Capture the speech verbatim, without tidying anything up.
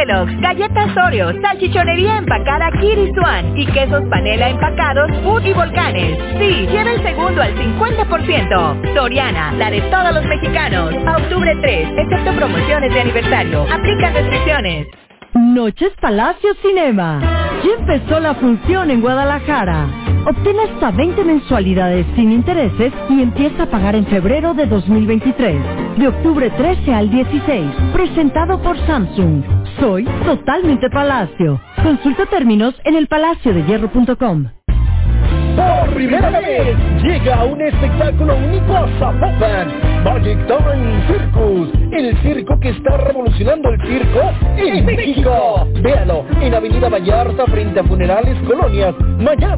Kellogg's, galletas Oreo, salchichonería empacada Kiri Swan y quesos panela empacados Food y Volcanes. Sí, lleva el segundo al cincuenta por ciento. Soriana, la de todos los mexicanos. A octubre tres, excepto promociones de aniversario. Aplican restricciones. Noches Palacio Cinema. Ya empezó la función en Guadalajara. Obtén hasta veinte mensualidades sin intereses y empieza a pagar en febrero de dos mil veintitrés. De octubre trece al dieciséis. Presentado por Samsung. Soy totalmente Palacio. Consulta términos en el palacio de hierro punto com. Por primera vez llega un espectáculo único a Zapopan, Magic Time Circus, el circo que está revolucionando el circo en México. Véalo en Avenida Vallarta frente a Funerales Colonias, mañana.